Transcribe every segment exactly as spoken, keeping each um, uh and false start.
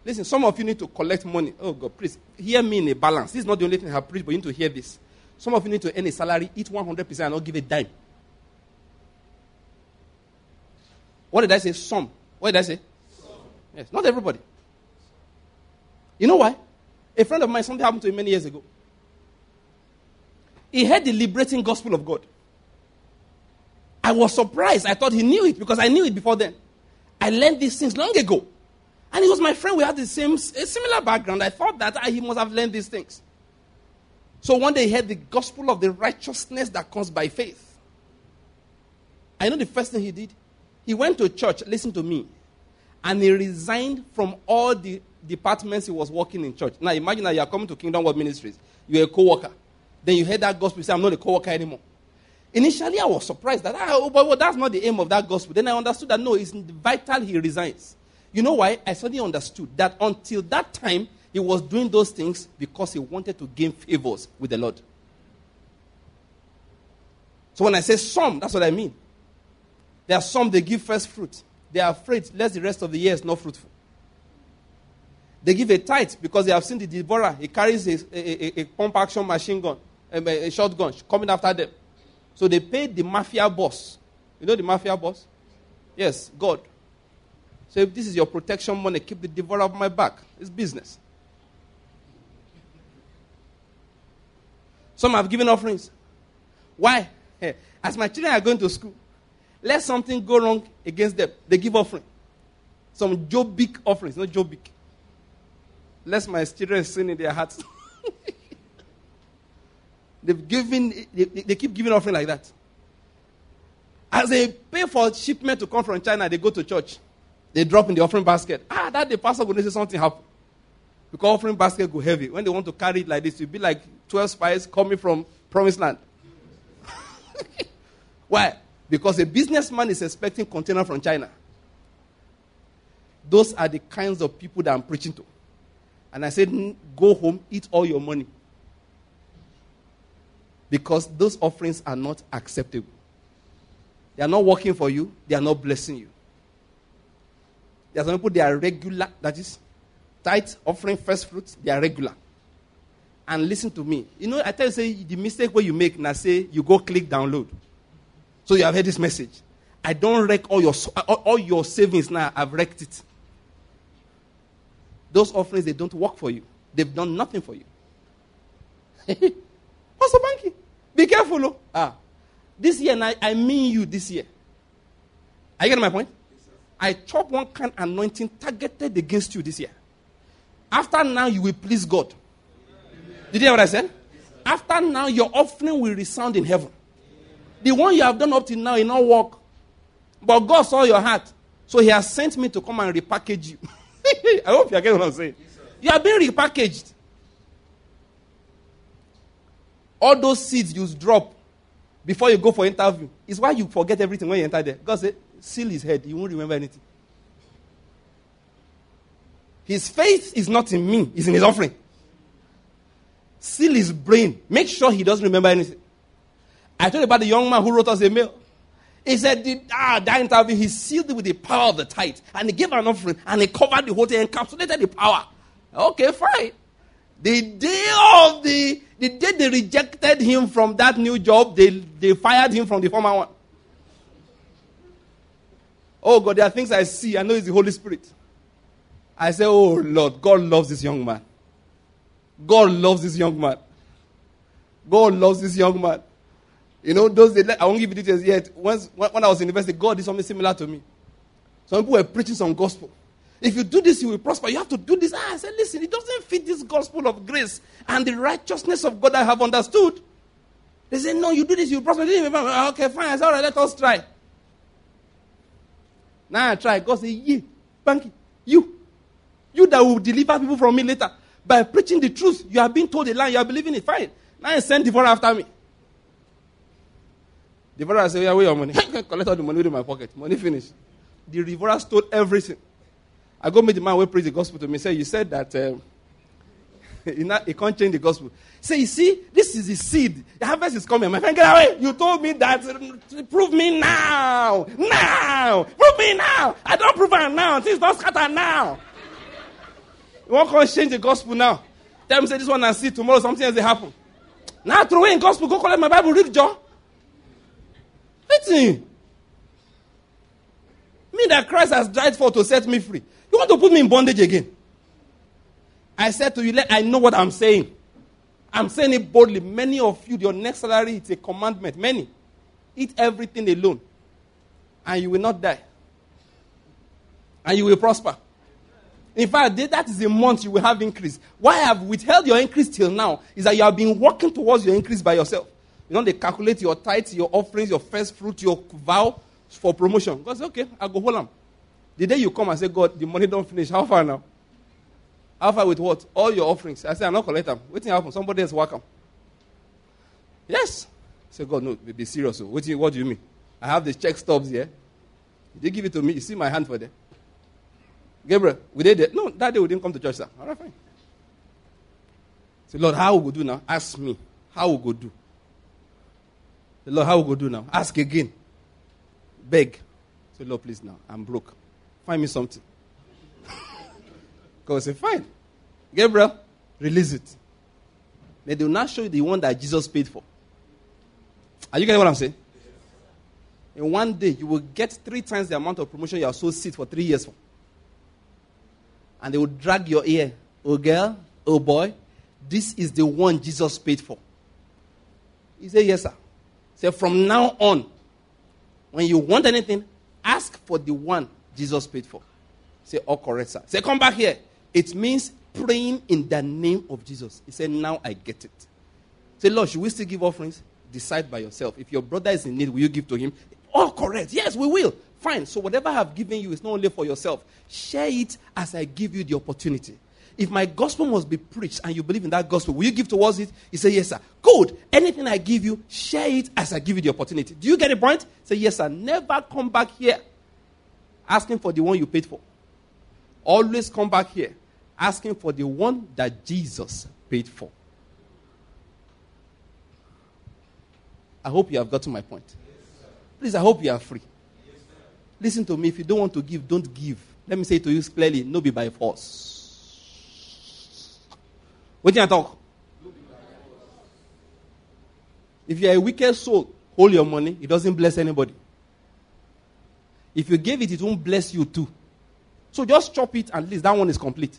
Listen, some of you need to collect money. Oh, God, please, hear me in a balance. This is not the only thing I have preached, but you need to hear this. Some of you need to earn a salary, eat one hundred percent and not give a dime. What did I say? Some. What did I say? Some. Yes, not everybody. You know why? A friend of mine, something happened to him many years ago. He heard the liberating gospel of God. I was surprised. I thought he knew it because I knew it before then. I learned these things long ago. And he was my friend. We had the same, a similar background. I thought that ah, he must have learned these things. So one day he heard the gospel of the righteousness that comes by faith. I know the first thing he did. He went to church, listen to me, and he resigned from all the departments he was working in church. Now imagine that you are coming to Kingdom World Ministries. You're a co-worker. Then you heard that gospel, you say, I'm not a co-worker anymore. Initially, I was surprised that, ah, but well, that's not the aim of that gospel. Then I understood that, no, it's vital he resigns. You know why? I suddenly understood that until that time, he was doing those things because he wanted to gain favors with the Lord. So when I say some, that's what I mean. There are some, they give first fruit. They are afraid lest the rest of the year is not fruitful. They give a tithe because they have seen the devourer. He carries a, a, a, a pump action machine gun, a, a shotgun coming after them. So they paid the mafia boss. You know the mafia boss? Yes, God. So if this is your protection money, keep the devourer off my back. It's business. Some have given offerings. Why? Hey, as my children are going to school, let something go wrong against them. They give offering. Some Jobic offerings, not Jobic. Lest my children sin in their hearts. They've given, they, they keep giving offering like that. As they pay for shipment to come from China, they go to church. They drop in the offering basket. Ah, that the pastor will say something happen. Because offering basket go heavy. When they want to carry it like this, it will be like twelve spies coming from promised land. Why? Because a businessman is expecting container from China. Those are the kinds of people that I'm preaching to. And I said, go home, eat all your money. Because those offerings are not acceptable. They are not working for you. They are not blessing you. There are some people, they are regular. That is, tithe, offering, first fruits, they are regular. And listen to me. You know, I tell you, say, the mistake where you make, now say, you go click download. So you have heard this message. I don't wreck all your, all, all your savings now. I've wrecked it. Those offerings, they don't work for you. They've done nothing for you. Pastor Banky, be careful. Oh. Ah, this year, I, I mean you this year. Are you getting my point? Yes, I chop one kind anointing targeted against you this year. After now, you will please God. Amen. Did you hear what I said? Yes, after now, your offering will resound in heaven. The one you have done up till now will not work. But God saw your heart. So he has sent me to come and repackage you. I hope you are getting what I'm saying. Yes, you are being repackaged. All those seeds you drop before you go for interview is why you forget everything when you enter there. God said, seal his head. He won't remember anything. His faith is not in me. It's in his offering. Seal his brain. Make sure he doesn't remember anything. I told you about the young man who wrote us a mail. He said, ah, that interview, he sealed it with the power of the tithe. And he gave an offering. And he covered the whole thing, encapsulated the power. Okay, fine. The day of the, the day they rejected him from that new job, they, they fired him from the former one. Oh God, there are things I see. I know it's the Holy Spirit. I say, oh Lord, God loves this young man. God loves this young man. God loves this young man. You know, those days, I won't give you details yet. Once, when I was in university, God did something similar to me. Some people were preaching some gospel. If you do this, you will prosper. You have to do this. Ah, I said, listen, it doesn't fit this gospel of grace and the righteousness of God I have understood. They said, no, you do this, you will prosper. Okay, fine. I said, all right, let us try. Now I try. God said, yeah, Banky, you. You that will deliver people from me later. By preaching the truth, you are being told a lie, you are believing it. Fine. Now I send devourer after me. Devourer said, yeah, where your money? Collect all the money in my pocket. Money finished. The devourer stole everything. I go meet the man who preached the gospel to me. Say, you said that um, he, not, he can't change the gospel. Say, you see, this is the seed. The harvest is coming. My friend, get away. You told me that. Uh, prove me now. Now. Prove me now. I don't prove it now. Things don't scatter now. You won't come change the gospel now. Tell me, say this one and see tomorrow something else will happen. Now throw away in gospel, go collect my Bible, read John. Listen. Me that Christ has died for to set me free. You want to put me in bondage again? I said to you, let I know what I'm saying. I'm saying it boldly. Many of you, your next salary, it's a commandment. Many. Eat everything alone. And you will not die. And you will prosper. In fact, that is a month you will have increase. Why I have withheld your increase till now is that you have been working towards your increase by yourself. You know, they calculate your tithes, your offerings, your first fruit, your vow for promotion. God says, okay, I'll go hold on. The day you come and say, God, the money don't finish. How far now? How far with what? All your offerings. I say, I'm not collect them. Wait till happen. Somebody else work them. Yes. I say, God, no, be serious. What do you, what do you mean? I have the check stubs here. They give it to me. You see my hand for them. Gabriel, we did it. No, that day we didn't come to church, sir. All right, fine. Say, Lord, how will we do now? Ask me. How will we do? Say, Lord, how will we do now? Ask again. Beg. Say, Lord, please now. I'm broke. Find me something. God say, fine. Gabriel, release it. Then they will now show you the one that Jesus paid for. Are you getting what I'm saying? In one day, you will get three times the amount of promotion you have so sit for three years for. And they will drag your ear. Oh girl, oh boy, this is the one Jesus paid for. He said, yes, sir. Say, from now on, when you want anything, ask for the one Jesus paid for. Say, all correct, sir. Say, come back here. It means praying in the name of Jesus. He said, now I get it. Say, Lord, should we still give offerings? Decide by yourself. If your brother is in need, will you give to him? All correct. Yes, we will. Fine. So whatever I have given you is not only for yourself. Share it as I give you the opportunity. If my gospel must be preached and you believe in that gospel, will you give towards it? He said, yes, sir. Good. Anything I give you, share it as I give you the opportunity. Do you get the point? Say, yes, sir. Never come back here asking for the one you paid for. Always come back here asking for the one that Jesus paid for. I hope you have got to my point. Yes, please, I hope you are free. Yes, listen to me. If you don't want to give, don't give. Let me say it to you clearly. No be by force. What do you talk? If you are a wicked soul, hold your money. It doesn't bless anybody. If you gave it, it won't bless you too. So just chop it, and at least that one is complete.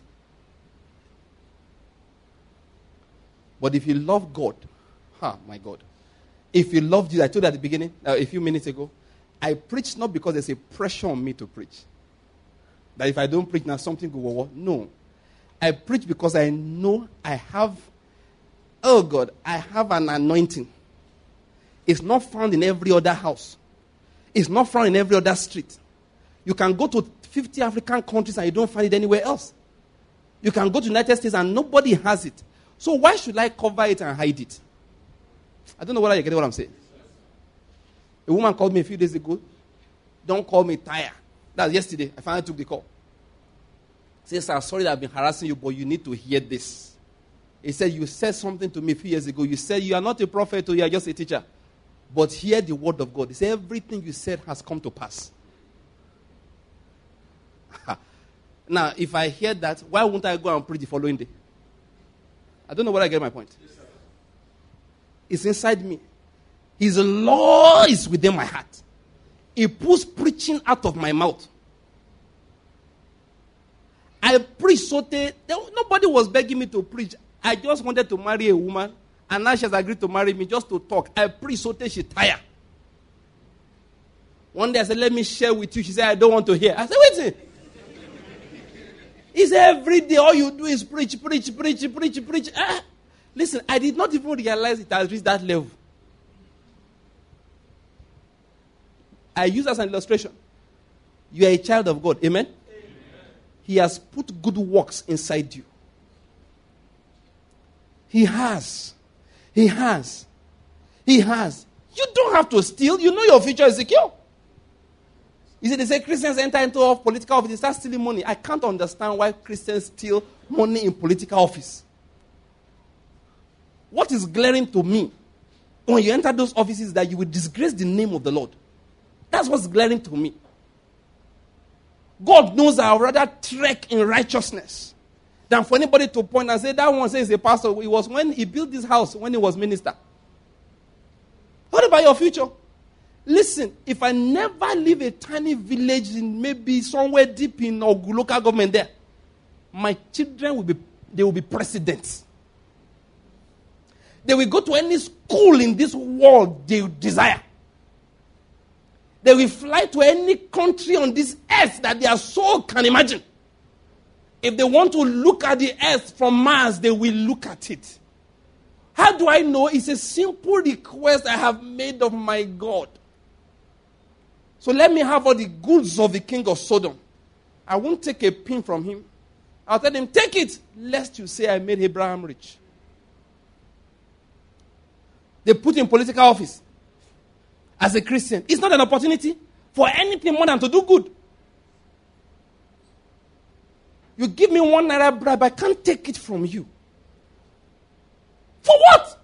But if you love God, ha, my God. If you loved you, I told you at the beginning, uh, a few minutes ago, I preach not because there's a pressure on me to preach. That if I don't preach now, something will go. No. I preach because I know I have, oh God, I have an anointing. It's not found in every other house. It's not found in every other street. You can go to fifty African countries and you don't find it anywhere else. You can go to the United States and nobody has it. So why should I cover it and hide it? I don't know whether you get what I'm saying. A woman called me a few days ago. Don't call me tired. That was yesterday. I finally took the call. She said, sorry that I've been harassing you, but you need to hear this. He said, you said something to me a few years ago. You said you are not a prophet or you are just a teacher. But hear the word of God. He said, everything you said has come to pass. Now, if I hear that, why won't I go and preach the following day? I don't know whether I get my point. Yes, it's inside me. His law is within my heart. He puts preaching out of my mouth. I preached so they, they, nobody was begging me to preach. I just wanted to marry a woman, and now she has agreed to marry me just to talk. I preached so she tired. One day I said, let me share with you. She said, I don't want to hear. I said, wait a minute. He said, every day all you do is preach, preach, preach, preach, preach. Ah. Listen, I did not even realize it has reached that level. I use as an illustration. You are a child of God. Amen? Amen? He has put good works inside you. He has. He has. He has. You don't have to steal. You know your future is secure. You see, they say Christians enter into political office, they start stealing money. I can't understand why Christians steal money in political office. What is glaring to me when you enter those offices that you will disgrace the name of the Lord? That's what's glaring to me. God knows I would rather trek in righteousness than for anybody to point and say, that one says a pastor. It was when he built this house, when he was minister. What about your future? Listen, if I never leave a tiny village in maybe somewhere deep in Ogu local government there, my children will be, they will be presidents. They will go to any school in this world they desire. They will fly to any country on this earth that their soul can imagine. If they want to look at the earth from Mars, they will look at it. How do I know? It's a simple request I have made of my God. So let me have all the goods of the king of Sodom. I won't take a pin from him. I'll tell him, take it, lest you say I made Abraham rich. They put him in political office as a Christian. It's not an opportunity for anything more than to do good. You give me one naira bribe, I can't take it from you. For what?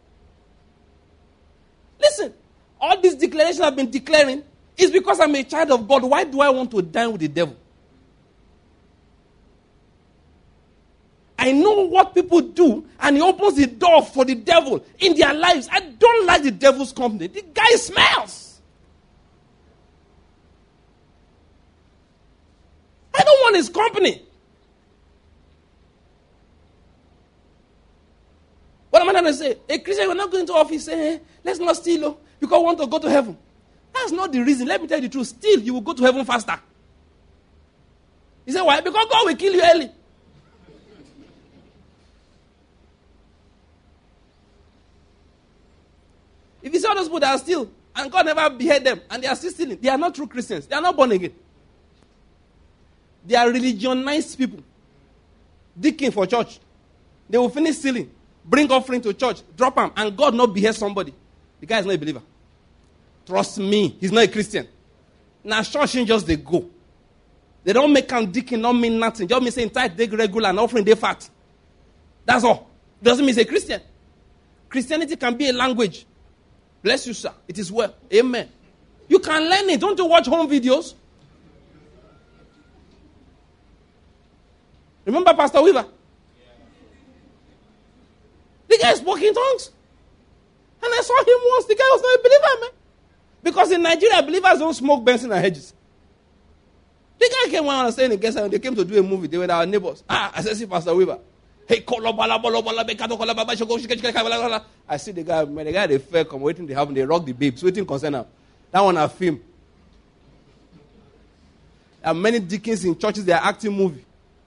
Listen, all these declarations I've been declaring is because I'm a child of God. Why do I want to dine with the devil? I know what people do, and he opens the door for the devil in their lives. I don't like the devil's company. The guy smells. I don't want his company. What am I going to say? A Christian, we're not going to office, say, hey, let's not steal, oh, because we want to go to heaven. That's not the reason. Let me tell you the truth. Steal, you will go to heaven faster. You say, why? Because God will kill you early. If you see all those people that are still, and God never behead them, and they are still stealing, they are not true Christians. They are not born again. They are religionized people. Deacon for church. They will finish stealing, bring offering to church, drop them, and God not behead somebody. The guy is not a believer. Trust me, he's not a Christian. Now, church ain't just they go. They don't make him deacon, not mean nothing. Just mean saying tithe, they regular, and offering, they fat. That's all. Doesn't mean he's a Christian. Christianity can be a language. Bless you, sir. It is well. Amen. You can learn it. Don't you watch home videos? Remember Pastor Weaver? The guy spoke in tongues. And I saw him once. The guy was not a believer, man. Because in Nigeria, believers don't smoke Benson and hedges. The guy came on and saying, they came to do a movie. They were our neighbors. Ah, I said, see Pastor Weaver. Hey, I see the guy, man, the guy, they fell, come waiting, they have, they rock the babes, waiting concern now. That one, I film. There are many deacons in churches, they are acting movie.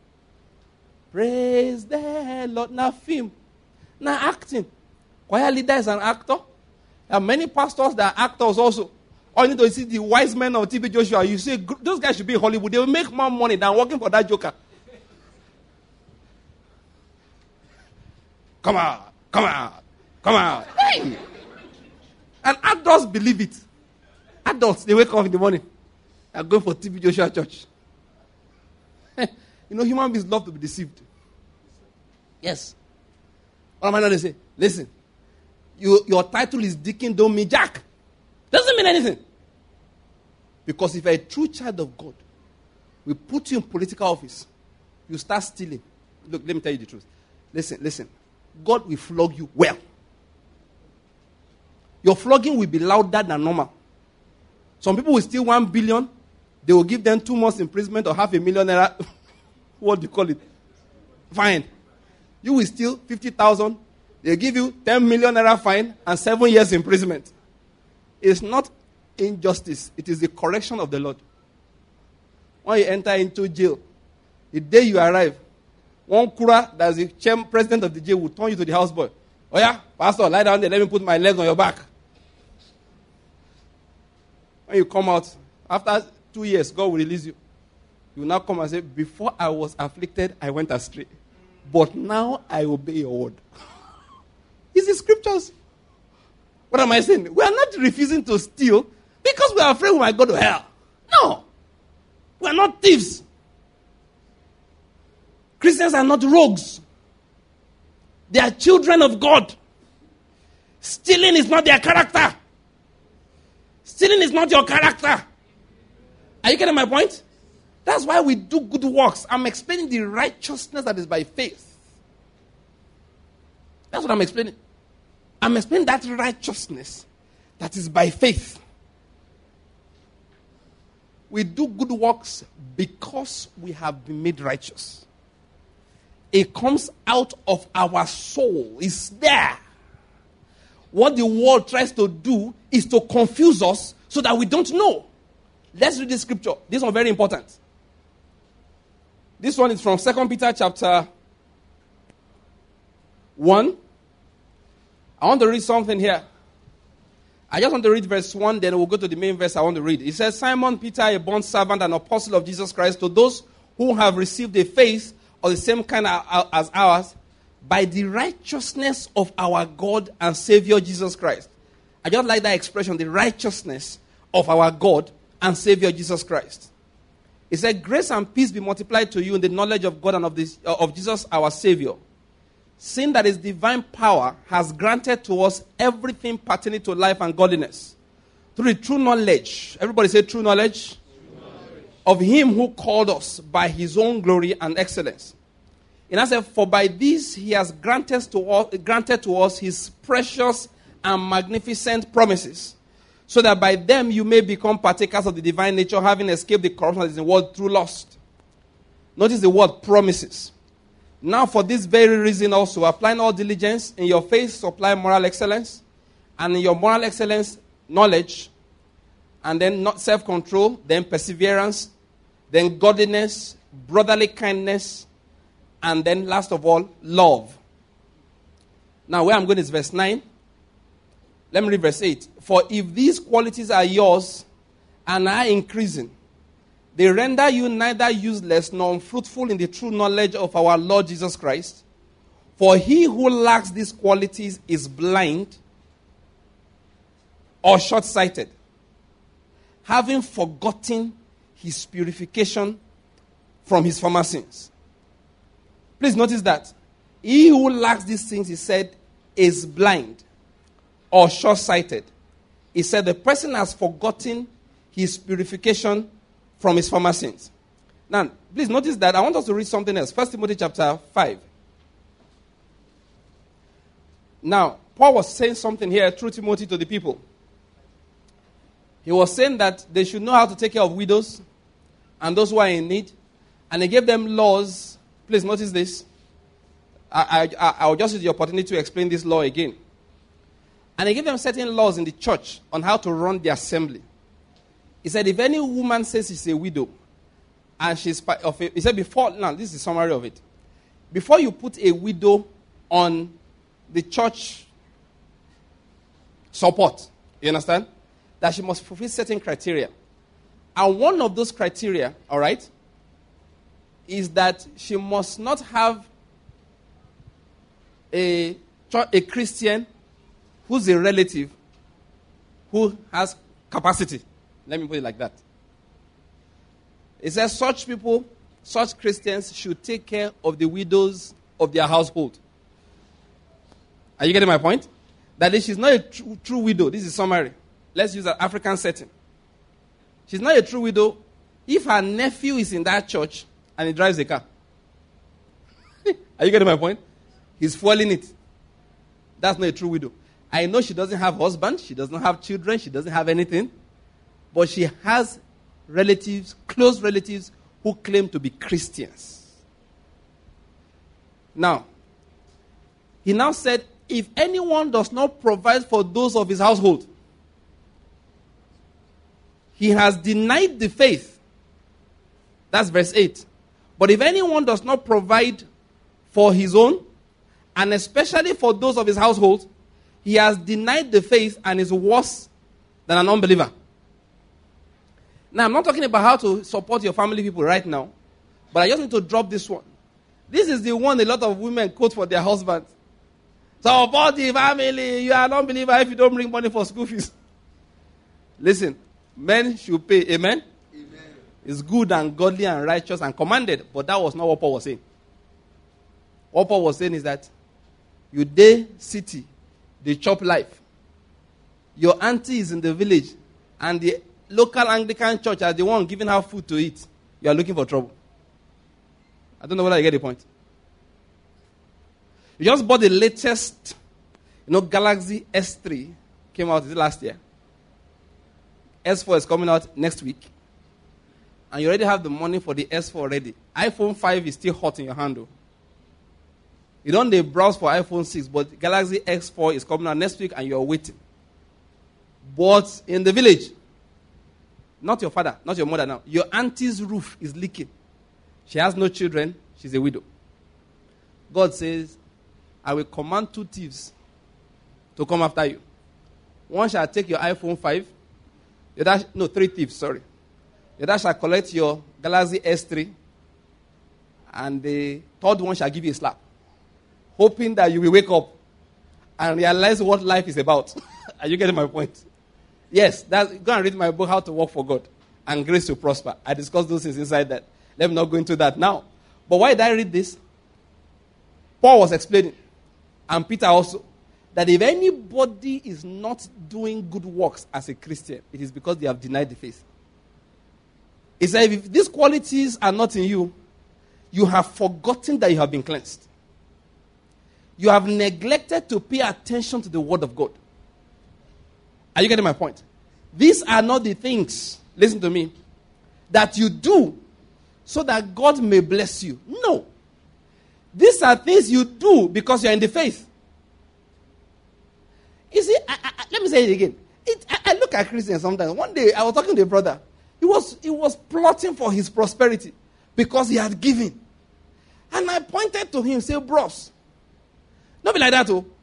Praise the Lord. Now, film. Now, acting. Choir leader is an actor. There are many pastors that are actors also. All you need to see the wise men of T B Joshua. You say, those guys should be in Hollywood. They will make more money than working for that joker. Come on, come on, come on. Hey. And adults believe it. Adults, they wake up in the morning. They're going for T B Joshua Church. You know, human beings love to be deceived. Yes. What am I not to say? Listen, you, your title is Deacon, don't mean Jack. Doesn't mean anything. Because if you're a true child of God, we put you in political office, you start stealing. Look, let me tell you the truth. Listen, listen. God will flog you well. Your flogging will be louder than normal. Some people will steal one billion. They will give them two months imprisonment or half a million naira. What do you call it? Fine. You will steal fifty thousand. They'll give you ten million naira fine and seven years imprisonment. It's not injustice. It is the correction of the Lord. When you enter into jail, the day you arrive, one kura, that's the chairman, president of the jail, will turn you to the houseboy. Oh yeah, pastor, lie down there, let me put my leg on your back. When you come out, after two years, God will release you. You will now come and say, before I was afflicted, I went astray. But now I obey your word. It's the scriptures. What am I saying? We are not refusing to steal because we are afraid we might go to hell. No. We are not thieves. Christians are not rogues. They are children of God. Stealing is not their character. Stealing is not your character. Are you getting my point? That's why we do good works. I'm explaining the righteousness that is by faith. That's what I'm explaining. I'm explaining that righteousness that is by faith. We do good works because we have been made righteous. It comes out of our soul. It's there. What the world tries to do is to confuse us so that we don't know. Let's read this scripture. This one is very important. This one is from Second Peter chapter one. I want to read something here. I just want to read verse one, then we'll go to the main verse I want to read. It says, Simon Peter, a bond servant and apostle of Jesus Christ, to those who have received a faith of the same kind as ours, by the righteousness of our God and Savior Jesus Christ. I just like that expression, the righteousness of our God and Savior Jesus Christ. It said, grace and peace be multiplied to you in the knowledge of God and of, this, uh, of Jesus our Savior. Seeing that his divine power has granted to us everything pertaining to life and godliness. Through the true knowledge, everybody say true knowledge, true knowledge. Of him who called us by his own glory and excellence. And I said, for by this he has granted to us, granted to us his precious and magnificent promises, so that by them you may become partakers of the divine nature, having escaped the corruption that is in the world through lust. Notice the word promises. Now for this very reason also, applying all diligence, in your faith supply moral excellence, and in your moral excellence, knowledge, and then not self-control, then perseverance, then godliness, brotherly kindness, and then last of all, love. Now where I'm going is verse nine. Let me read verse eight. For if these qualities are yours and are increasing, they render you neither useless nor unfruitful in the true knowledge of our Lord Jesus Christ. For he who lacks these qualities is blind or short-sighted, having forgotten his purification from his former sins. Please notice that. He who lacks these things, he said, is blind or short-sighted. He said the person has forgotten his purification from his former sins. Now, please notice that I want us to read something else. First Timothy chapter five. Now, Paul was saying something here through Timothy to the people. He was saying that they should know how to take care of widows and those who are in need. And he gave them laws. Please notice this. I, I, I will just use the opportunity to explain this law again. And he gave them certain laws in the church on how to run the assembly. He said, if any woman says she's a widow, and she's of a, he said before, now this is the summary of it. Before you put a widow on the church support, you understand? That she must fulfill certain criteria. And one of those criteria, all right, is that she must not have a, a Christian who's a relative who has capacity. Let me put it like that. It says such people, such Christians should take care of the widows of their household. Are you getting my point? That is, she's not a true, true widow. This is summary. Let's use an African setting. She's not a true widow if her nephew is in that church and he drives a car. Are you getting my point? He's fueling it. That's not a true widow. I know she doesn't have husband, she doesn't have children, she doesn't have anything. But she has relatives, close relatives, who claim to be Christians. Now, he now said, if anyone does not provide for those of his household, he has denied the faith. That's verse eight. But if anyone does not provide for his own, and especially for those of his household, he has denied the faith and is worse than an unbeliever. Now, I'm not talking about how to support your family people right now, but I just need to drop this one. This is the one a lot of women quote for their husbands. Support the family. You are an unbeliever if you don't bring money for school fees. Listen, men should pay. Amen? Amen? It's good and godly and righteous and commanded, but that was not what Paul was saying. What Paul was saying is that you day city, they chop life. Your auntie is in the village, and the local Anglican church are the one giving her food to eat. you are looking for trouble. I don't know whether you get the point. You just bought the latest, you know, Galaxy S three. Came out last year. S four is coming out next week. And you already have the money for the S four already. iPhone five is still hot in your hand, though. You don't need browse for iPhone six, but Galaxy S four is coming out next week and you're waiting. But in the village, not your father, not your mother now, your auntie's roof is leaking. She has no children. She's a widow. God says, I will command two thieves to come after you. One shall take your iPhone five. The other, no, three thieves, sorry. The other shall collect your Galaxy S three. And the third one shall give you a slap. Hoping that you will wake up and realize what life is about. Are you getting my point? Yes, that's, go and read my book, How to Work for God and Grace to Prosper. I discussed those things inside that. Let me not go into that now. But why did I read this? Paul was explaining, and Peter also, that if anybody is not doing good works as a Christian, it is because they have denied the faith. He said, if these qualities are not in you, you have forgotten that you have been cleansed. You have neglected to pay attention to the word of God. Are you getting my point? These are not the things, listen to me, that you do so that God may bless you. No. These are things you do because you're in the faith. You see, I, I, let me say it again. It, I, I look at Christians sometimes. One day, I was talking to a brother. He was, he was plotting for his prosperity because he had given. And I pointed to him, say, bros, don't be like that, oh.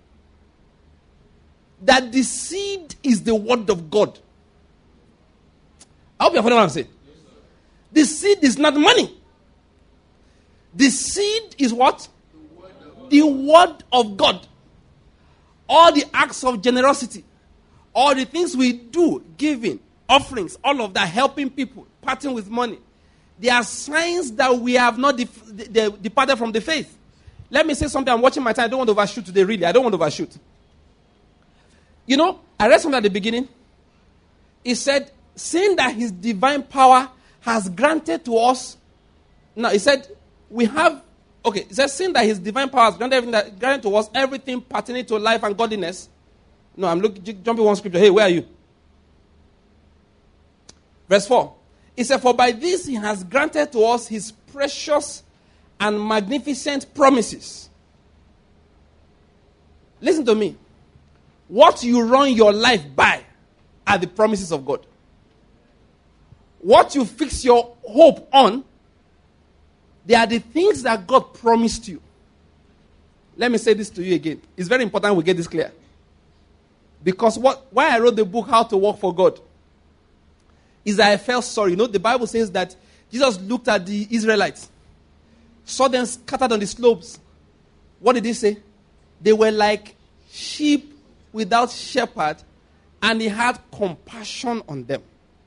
That the seed is the word of God. I hope you're following what I'm saying. Yes, the seed is not money. The seed is what? The word of, the word of God. All the acts of generosity, all the things we do, giving, offerings, all of that, helping people, parting with money, they are signs that we have not def- de- de- departed from the faith. Let me say something. I'm watching my time. I don't want to overshoot today, really. I don't want to overshoot. You know, I read something at the beginning. It said, seeing that his divine power has granted to us. Now, it said, we have, okay, it says, seeing that his divine power has granted, everything that, granted to us everything pertaining to life and godliness. No, I'm looking, jumping one scripture. Hey, where are you? Verse four. It said, for by this he has granted to us his precious and magnificent promises. Listen to me. What you run your life by are the promises of God. What you fix your hope on, they are the things that God promised you. Let me say this to you again. It's very important we get this clear. Because what, why I wrote the book, How to Work for God, is that I felt sorry. You know, the Bible says that Jesus looked at the Israelites, saw them scattered on the slopes. What did he say? They were like sheep without shepherd, and he had compassion on them.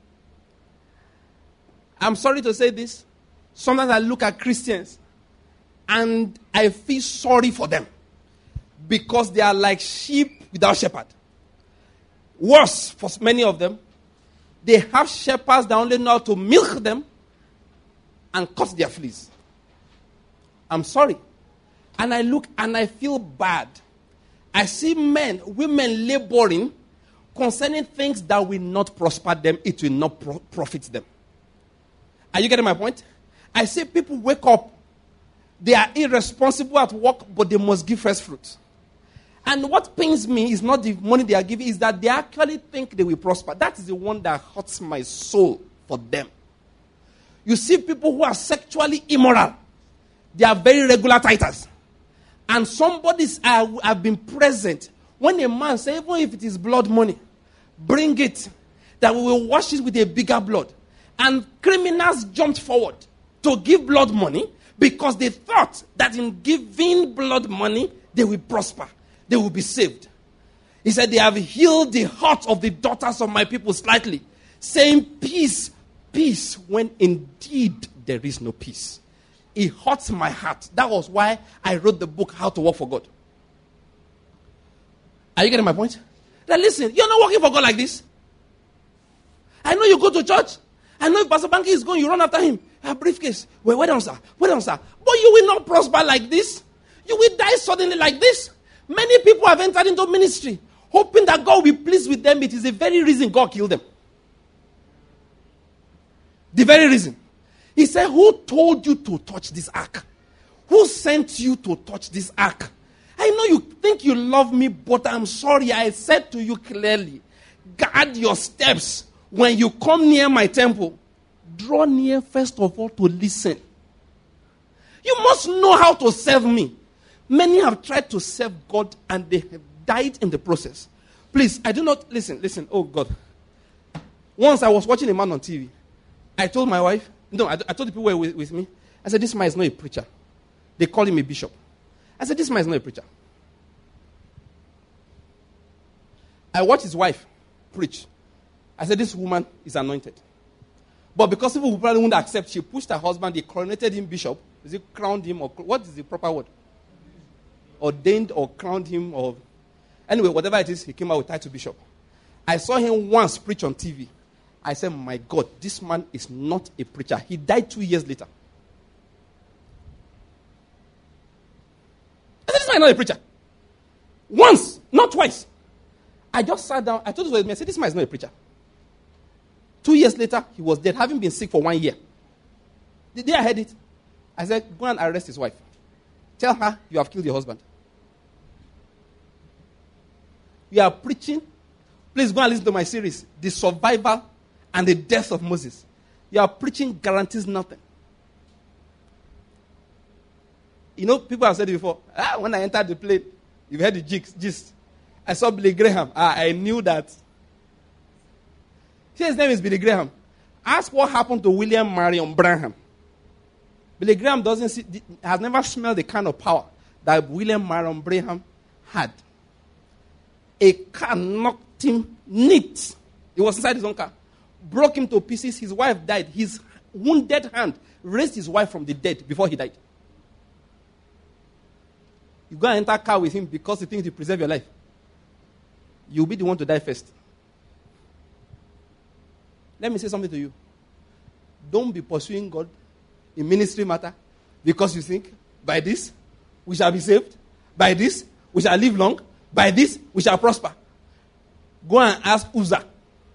I'm sorry to say this. Sometimes I look at Christians, and I feel sorry for them, because they are like sheep without shepherd. Worse, for many of them, they have shepherds that only know how to milk them and cut their fleas. I'm sorry. And I look and I feel bad. I see men, women laboring concerning things that will not prosper them. It will not pro- profit them. Are you getting my point? I see people wake up. They are irresponsible at work, but they must give first fruits. And what pains me is not the money they are giving, is that they actually think they will prosper. That is the one that hurts my soul for them. You see people who are sexually immoral. They are very regular tithers. And somebody's uh, have been present. When a man says, even if it is blood money, bring it, that we will wash it with a bigger blood. And criminals jumped forward to give blood money because they thought that in giving blood money, they will prosper. They will be saved. He said, they have healed the heart of the daughters of my people slightly, saying peace, peace, when indeed there is no peace. It hurts my heart. That was why I wrote the book, How to Work for God. Are you getting my point? Now listen, you're not working for God like this. I know you go to church. I know if Pastor Banky is going, you run after him. A briefcase. Wait, wait on, sir. Wait on, sir. But you will not prosper like this. You will die suddenly like this. Many people have entered into ministry, hoping that God will be pleased with them. It is the very reason God killed them. The very reason. He said, who told you to touch this ark? Who sent you to touch this ark? I know you think you love me, but I'm sorry. I said to you clearly, guard your steps when you come near my temple. Draw near first of all to listen. You must know how to serve me. Many have tried to serve God and they have died in the process. Please, I do not, listen, listen, oh God. Once I was watching a man on T V. I told my wife, no, I, I told the people who were with, with me, I said, this man is not a preacher. They call him a bishop. I said, this man is not a preacher. I watched his wife preach. I said, this woman is anointed. But because people probably wouldn't accept, she pushed her husband, they coronated him bishop. Is it crowned him or, what is the proper word? Ordained or crowned him or, anyway, whatever it is, he came out with title bishop. I saw him once preach on T V. I said, my God, this man is not a preacher. He died two years later. I said, this man is not a preacher. Once, not twice. I just sat down. I told him, I said, this man is not a preacher. Two years later, he was dead, having been sick for one year. The day I heard it, I said, go and arrest his wife. Tell her you have killed your husband. You are preaching. Please go and listen to my series, The Survival and the Death of Moses. You are preaching guarantees nothing. You know, people have said it before. Ah, when I entered the plane, you've heard the gist. I saw Billy Graham. Ah, I knew that. His name is Billy Graham. Ask what happened to William Marion Branham. Billy Graham doesn't see, has never smelled the kind of power that William Marion Branham had. A car knocked him neat. He was inside his own car. Broke him to pieces. His wife died. His wounded hand raised his wife from the dead before he died. You go and enter a car with him because he thinks to preserve your life. You'll be the one to die first. Let me say something to you. Don't be pursuing God in ministry matter because you think, by this, we shall be saved. By this, we shall live long. By this, we shall prosper. Go and ask Uzzah.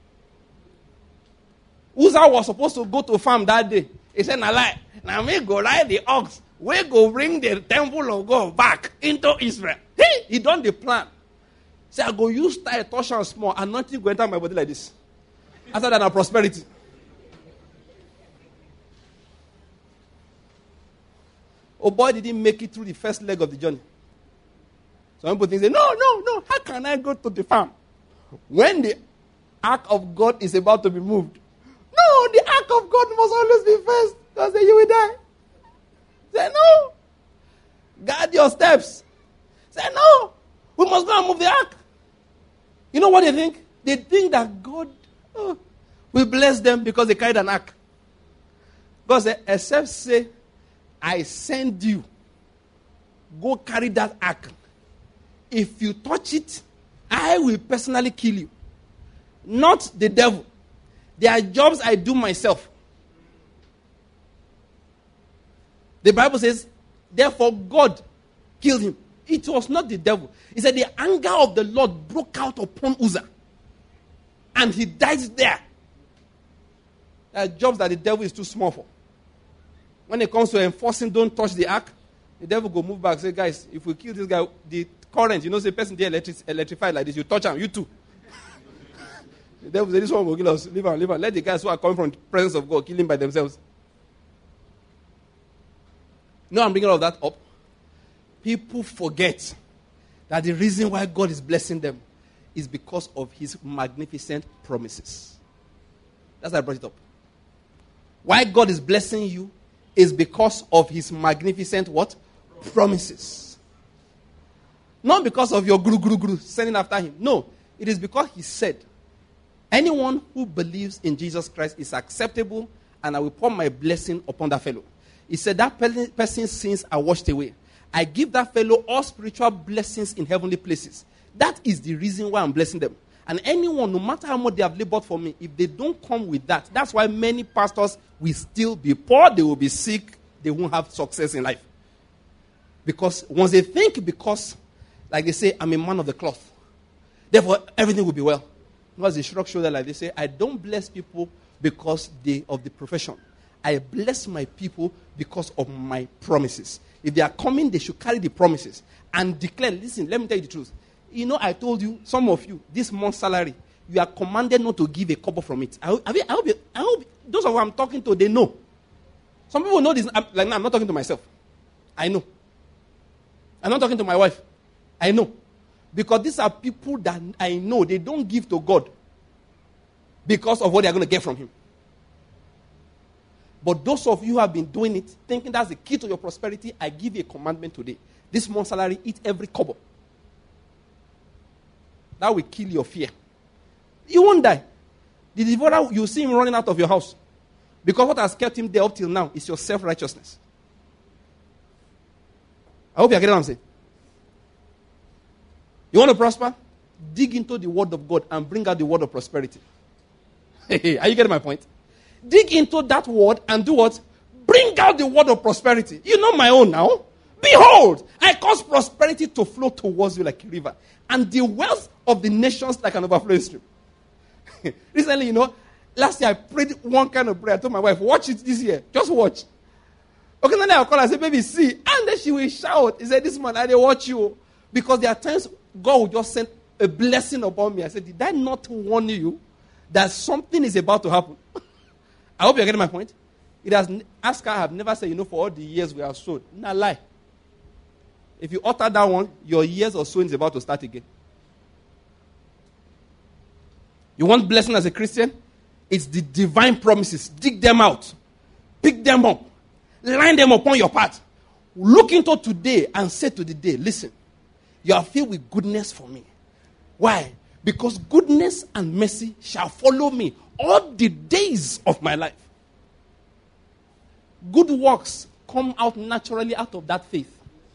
Uzzah was supposed to go to farm that day. He said, nah lie. Now me go ride the ox. We go bring the temple of God back into Israel. He, he done the plan. Say, I go use tie, touch and small, and nothing go enter my body like this. After that, our prosperity. Oh boy, didn't make it through the first leg of the journey. Some people think, say, no, no, no, how can I go to the farm? When the ark of God is about to be moved. No, the ark of God must always be first. Don't say you will die. Say, no. Guard your steps. Say, no. We must go and move the ark. You know what they think? They think that God oh, will bless them because they carried an ark. God said, except say, I send you. Go carry that ark. If you touch it, I will personally kill you. Not the devil. There are jobs I do myself. The Bible says, therefore God killed him. It was not the devil. He said the anger of the Lord broke out upon Uzzah. And he died there. There are jobs that the devil is too small for. When it comes to enforcing, don't touch the ark, the devil go move back and say, guys, if we kill this guy, the current, you know, say person there electric, electrified like this, you touch him, you too. The devil say, this one will kill us. Leave him, leave him. Let the guys who are coming from the presence of God kill him by themselves. No, I'm bringing all of that up. People forget that the reason why God is blessing them is because of his magnificent promises. That's why I brought it up. Why God is blessing you is because of his magnificent what? Promises. Not because of your guru, guru, guru sending after him. No, it is because he said, anyone who believes in Jesus Christ is acceptable and I will pour my blessing upon that fellow. He said that person's sins are washed away. I give that fellow all spiritual blessings in heavenly places. That is the reason why I'm blessing them. And anyone, no matter how much they have labored for me, if they don't come with that, that's why many pastors will still be poor, they will be sick, they won't have success in life. Because once they think, because, like they say, I'm a man of the cloth, therefore everything will be well. Because they shrug shoulder like they say, I don't bless people because they of the profession. I bless my people because of my promises. If they are coming, they should carry the promises and declare, listen, let me tell you the truth. You know, I told you, some of you, this month's salary, you are commanded not to give a couple from it. I hope, I hope, you, I hope those of whom I'm talking to, they know. Some people know this. I'm, like now, I'm not talking to myself. I know. I'm not talking to my wife. I know. Because these are people that I know, they don't give to God because of what they're going to get from Him. But those of you who have been doing it, thinking that's the key to your prosperity, I give you a commandment today. This month's salary, eat every kobo. That will kill your fear. You won't die. The devourer, you see him running out of your house. Because what has kept him there up till now is your self-righteousness. I hope you're getting what I'm saying. You want to prosper? Dig into the word of God and bring out the word of prosperity. Are you getting my point? Dig into that word and do what? Bring out the word of prosperity. You know my own now. Behold, I cause prosperity to flow towards you like a river, and the wealth of the nations like an overflowing stream. Recently, you know, last year I prayed one kind of prayer. I told my wife, watch it this year. Just watch. Okay, then I'll call her and say, baby, see. And then she will shout. He said, this man, I didn't watch you. Because there are times God will just send a blessing upon me. I said, did I not warn you that something is about to happen? I hope you're getting my point. It has, ask her, I have never said, you know, for all the years we have sowed. Nah, lie. If you utter that one, your years of sowing is about to start again. You want blessing as a Christian? It's the divine promises. Dig them out. Pick them up. Line them upon your path. Look into today and say to the day, listen, you are filled with goodness for me. Why? Because goodness and mercy shall follow me all the days of my life. Good works come out naturally out of that faith.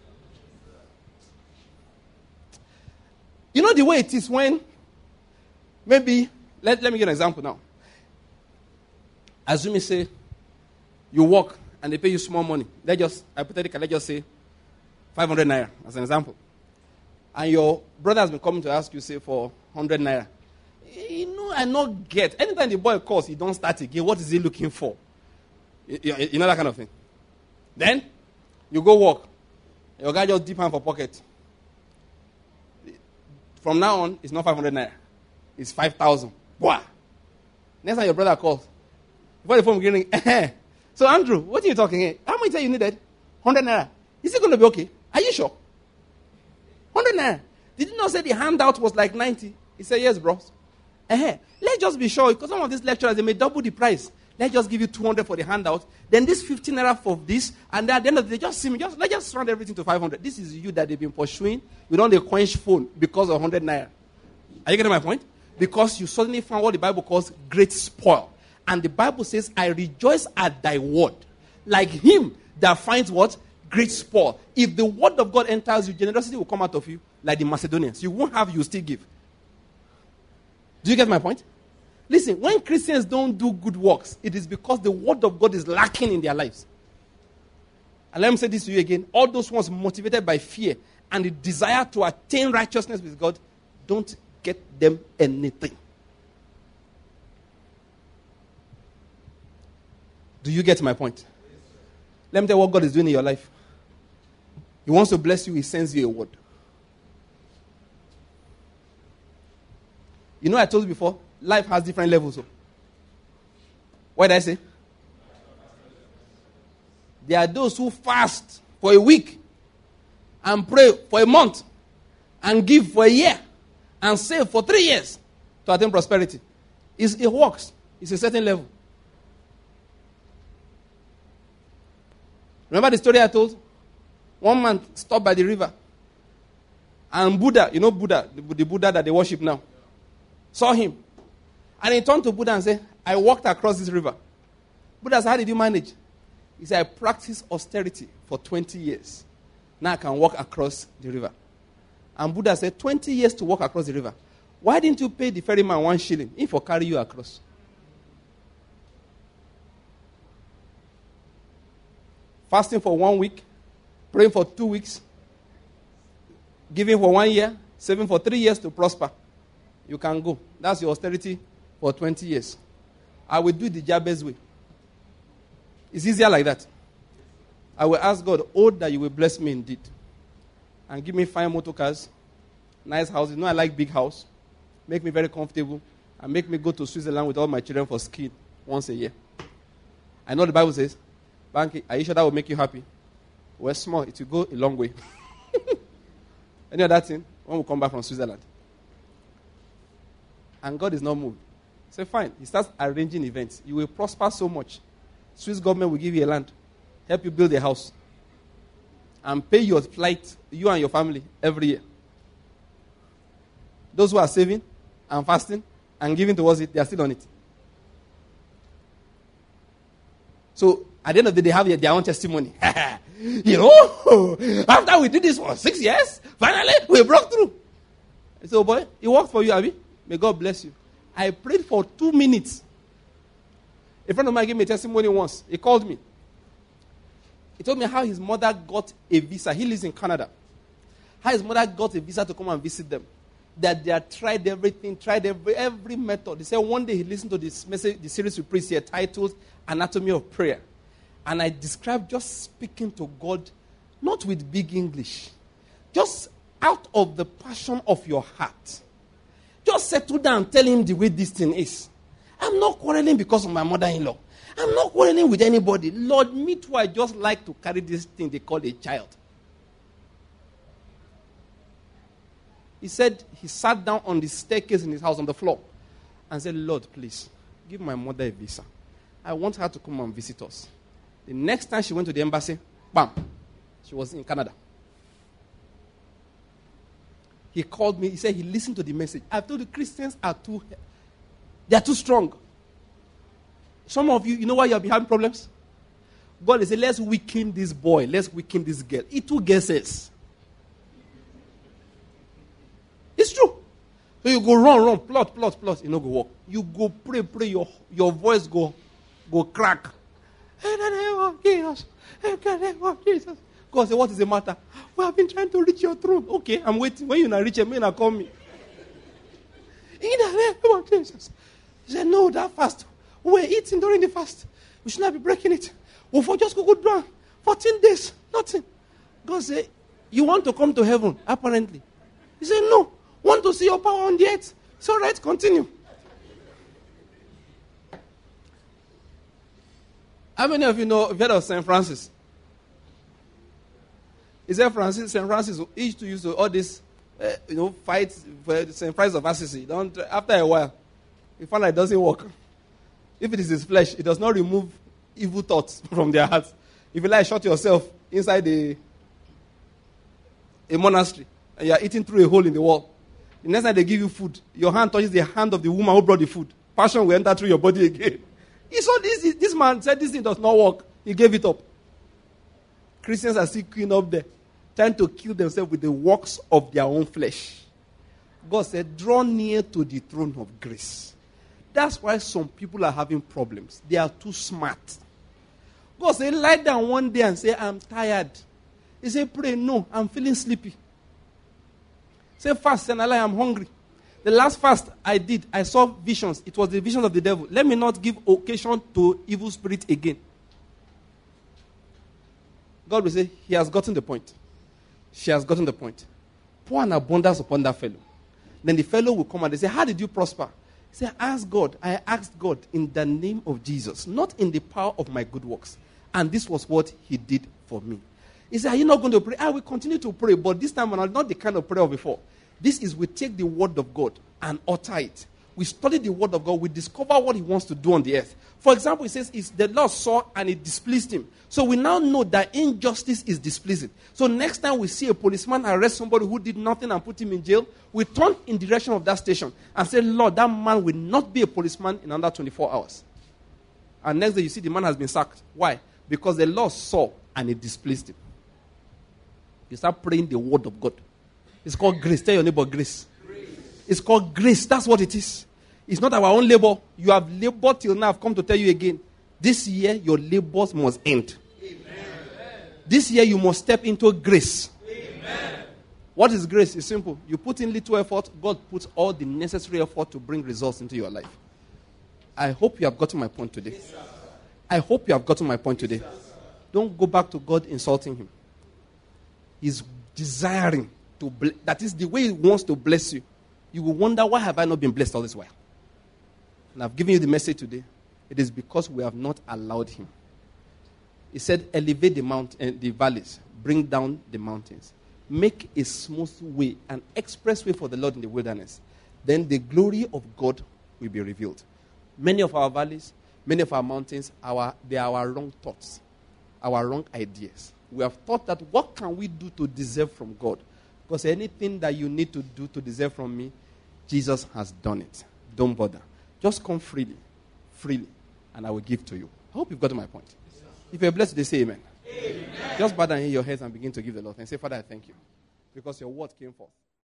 You know the way it is when, maybe, let, let me give an example now. Assume you say, you work and they pay you small money. Let's just, hypothetically, let's just say five hundred naira as an example. And your brother has been coming to ask you, say, for one hundred naira. You know, I not get. Anytime the boy calls, he don't start again. What is he looking for? You, you, you know that kind of thing. Then, you go work. Your guy just dip hand for pocket. From now on, it's not five hundred naira. It's five thousand. Wow. Next time your brother calls. Before the phone getting, eh. So Andrew, what are you talking here? How much you needed? one hundred naira. Is it going to be okay? Are you sure? one hundred naira. Did you not say the handout was like ninety? He said, yes, bro. Eh. Let's just be sure, because some of these lecturers, they may double the price. Let's just give you two hundred for the handout. Then this fifteen naira for this. And then at the end of the day, just see me. Just, let's just round everything to five hundred. This is you that they've been pursuing. You don't have quench phone because of one hundred naira. Are you getting my point? Because you suddenly found what the Bible calls great spoil. And the Bible says, I rejoice at thy word. Like him that finds what? Great spoil. If the word of God enters you, generosity will come out of you like the Macedonians. You won't have, you still give. Do you get my point? Listen, when Christians don't do good works, it is because the word of God is lacking in their lives. And let me say this to you again. All those ones motivated by fear and the desire to attain righteousness with God, don't get them anything. Do you get my point? Let me tell you what God is doing in your life. He wants to bless you. He sends you a word. You know I told you before, life has different levels. So. What did I say? There are those who fast for a week and pray for a month and give for a year and save for three years to attain prosperity. It's, it works. It's a certain level. Remember the story I told? One man stopped by the river. And Buddha, you know Buddha, the, the Buddha that they worship now, saw him. And he turned to Buddha and said, I walked across this river. Buddha said, how did you manage? He said, I practiced austerity for twenty years. Now I can walk across the river. And Buddha said, twenty years to walk across the river. Why didn't you pay the ferryman one shilling if for carry you across? Fasting for one week, praying for two weeks, giving for one year, saving for three years to prosper. You can go. That's your austerity for twenty years. I will do it the Jabez way. It's easier like that. I will ask God, oh, that you will bless me indeed. And give me fine motor cars, nice houses. You know I like big house. Make me very comfortable. And make me go to Switzerland with all my children for skiing once a year. I know the Bible says, Banky, are you sure that will make you happy? Well, small. It will go a long way. Any other thing? When we come back from Switzerland. And God is not moved. Say, fine. He starts arranging events. You will prosper so much. Swiss government will give you a land. Help you build a house. And pay your flight, you and your family, every year. Those who are saving and fasting and giving towards it, they are still on it. So, at the end of the day, they have their own testimony. You know, after we did this for six years, finally, we broke through. I said, oh boy, it worked for you, Abby. May God bless you. I prayed for two minutes. A friend of mine gave me a testimony once. He called me. He told me how his mother got a visa. He lives in Canada. How his mother got a visa to come and visit them. That they had tried everything, tried every, every method. They said one day he listened to this message, the series we preached here, titled Anatomy of Prayer. And I described just speaking to God, not with big English, just out of the passion of your heart. Just settle down and tell him the way this thing is. I'm not quarreling because of my mother-in-law. I'm not quarreling with anybody. Lord, me too, I just like to carry this thing they call a child. He said he sat down on the staircase in his house on the floor and said, Lord, please, give my mother a visa. I want her to come and visit us. The next time she went to the embassy, bam, she was in Canada. He called me. He said he listened to the message. I told you Christians are too, they are too strong. Some of you, you know why you have been having problems? God is saying, let's weaken this boy. Let's weaken this girl. It two guesses. It's true. So you go run, run, plot, plot, plot. You know, go walk. You go pray, pray. Your, your voice go, go crack. In the name of Jesus. In the name of Jesus. God said, what is the matter? We have been trying to reach your throne. Okay, I'm waiting. When you not reach it, may not call me. In the name of Jesus. He said, no, that fast. We're eating during the fast. We should not be breaking it. We'll for just go good down. fourteen days. Nothing. God said, you want to come to heaven, apparently. He said, no. Want to see your power on the earth? It's all right, continue. How many of you know, you've heard of Saint Francis? Is there Francis? Saint Francis who used to use to all this, uh, you know, fight for Saint Francis of Assisi. Don't, after a while, he found that it doesn't work. If it is his flesh, it does not remove evil thoughts from their hearts. If you like, shut yourself inside a, a monastery and you are eating through a hole in the wall. The next time they give you food, your hand touches the hand of the woman who brought the food. Passion will enter through your body again. He saw this. This man said this thing does not work. He gave it up. Christians are still queuing up there, trying to kill themselves with the works of their own flesh. God said, draw near to the throne of grace. That's why some people are having problems. They are too smart. God said, lie down one day and say, I'm tired. He said, pray. No, I'm feeling sleepy. Say fast, and Allah, I'm hungry. The last fast I did, I saw visions. It was the visions of the devil. Let me not give occasion to evil spirit again. God will say, he has gotten the point. She has gotten the point. Pour an abundance upon that fellow. Then the fellow will come and they say, how did you prosper? He said, ask God. I asked God in the name of Jesus, not in the power of my good works. And this was what he did for me. He said, are you not going to pray? I will continue to pray, but this time not the kind of prayer of before. This is we take the word of God and utter it. We study the word of God. We discover what he wants to do on the earth. For example, he says, it's the Lord saw and it displeased him. So we now know that injustice is displeasing. So next time we see a policeman arrest somebody who did nothing and put him in jail, we turn in the direction of that station and say, Lord, that man will not be a policeman in under twenty-four hours. And next day you see the man has been sacked. Why? Because the Lord saw and it displeased him. You start praying the word of God. It's called grace. Tell your neighbor grace. Grace. It's called grace. That's what it is. It's not our own labor. You have labored till now. I've come to tell you again. This year, your labors must end. Amen. This year, you must step into grace. Amen. What is grace? It's simple. You put in little effort. God puts all the necessary effort to bring results into your life. I hope you have gotten my point today. I hope you have gotten my point today. Don't go back to God insulting him. He's desiring to bless. That is the way he wants to bless you. You will wonder, why have I not been blessed all this while? And I've given you the message today. It is because we have not allowed him. He said, elevate the mount, uh, the valleys, bring down the mountains. Make a smooth way, an express way for the Lord in the wilderness. Then the glory of God will be revealed. Many of our valleys, many of our mountains, our, they are our wrong thoughts, our wrong ideas. We have thought that what can we do to deserve from God? Because anything that you need to do to deserve from me, Jesus has done it. Don't bother. Just come freely, freely, and I will give to you. I hope you've gotten my point. If you're blessed, they say amen. Amen. Just bow down in your heads and begin to give the Lord. And say, Father, I thank you. Because your word came forth.